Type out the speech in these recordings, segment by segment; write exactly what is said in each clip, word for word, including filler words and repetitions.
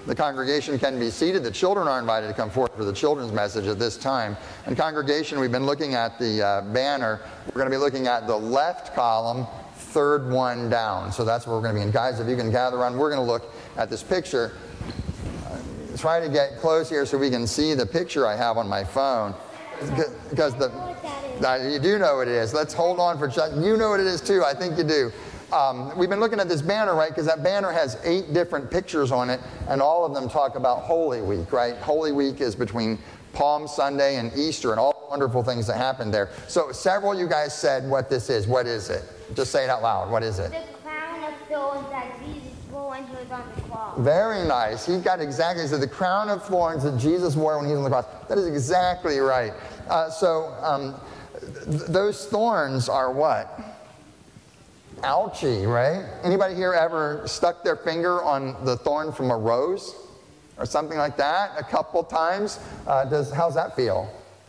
The congregation can be seated. The children are invited to come forward for the children's message at this time. And congregation, we've been looking at the uh, banner. We're going to be looking at the left column, third one down. So that's where we're going to be. And guys, if you can gather around, we're going to look at this picture. Uh, try to get close here so we can see the picture I have on my phone. Because the, uh, you do know what it is. Let's hold on for just, you know what it is too. I think you do. Um, we've been looking at this banner, right? Because that banner has eight different pictures on it, and all of them talk about Holy Week, right? Holy Week is between Palm Sunday and Easter and all the wonderful things that happen there. So several of you guys said what this is. What is it? Just say it out loud. What is it? The crown of thorns that Jesus wore when he was on the cross. Very nice. He got exactly, so the crown of thorns that Jesus wore when he was on the cross. That is exactly right. Uh, so um, th those thorns are what? Ouchie, right? Anybody here ever stuck their finger on the thorn from a rose or something like that a couple times? Uh, does how's that feel?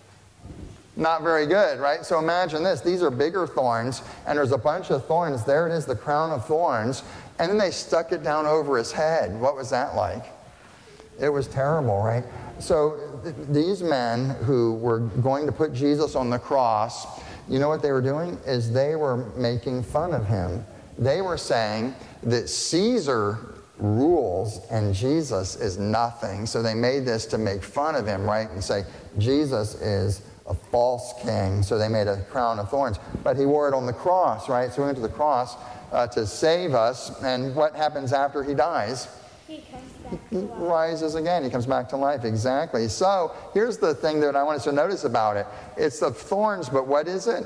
Not very good, right? So imagine this. These are bigger thorns, and there's a bunch of thorns. There it is, the crown of thorns. And then they stuck it down over his head. What was that like? It was terrible, right? So th these men who were going to put Jesus on the cross, you know what they were doing? Is they were making fun of him. They were saying that Caesar rules and Jesus is nothing. So they made this to make fun of him, right? And say, Jesus is a false king. So they made a crown of thorns. But he wore it on the cross, right? So he went to the cross uh, to save us. And what happens after he dies? He comes back He to life. rises again. He comes back to life. Exactly. So here's the thing that I want us to notice about it. It's of thorns, but what is it?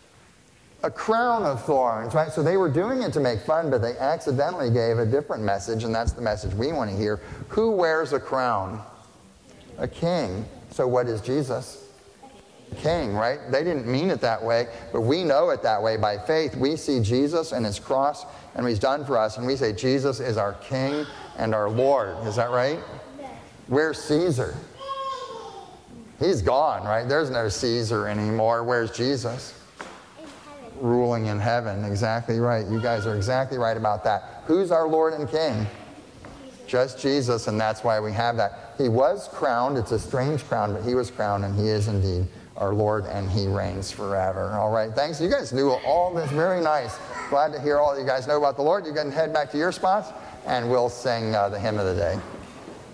A crown of thorns, right? So they were doing it to make fun, but they accidentally gave a different message, and that's the message we want to hear. Who wears a crown? A king. So what is Jesus? King, right? They didn't mean it that way, but we know it that way by faith. We see Jesus and his cross and what he's done for us, and we say Jesus is our King and our Lord. Is that right? Yes. Where's Caesar? He's gone, right? There's no Caesar anymore. Where's Jesus? In heaven. Ruling in heaven. Exactly right. You guys are exactly right about that. Who's our Lord and King? Just Jesus, and that's why we have that. He was crowned. It's a strange crown, but he was crowned, and he is indeed our Lord, and he reigns forever. All right, thanks. You guys knew all this. Very nice. Glad to hear all you guys know about the Lord. You can head back to your spots, and we'll sing uh, the hymn of the day.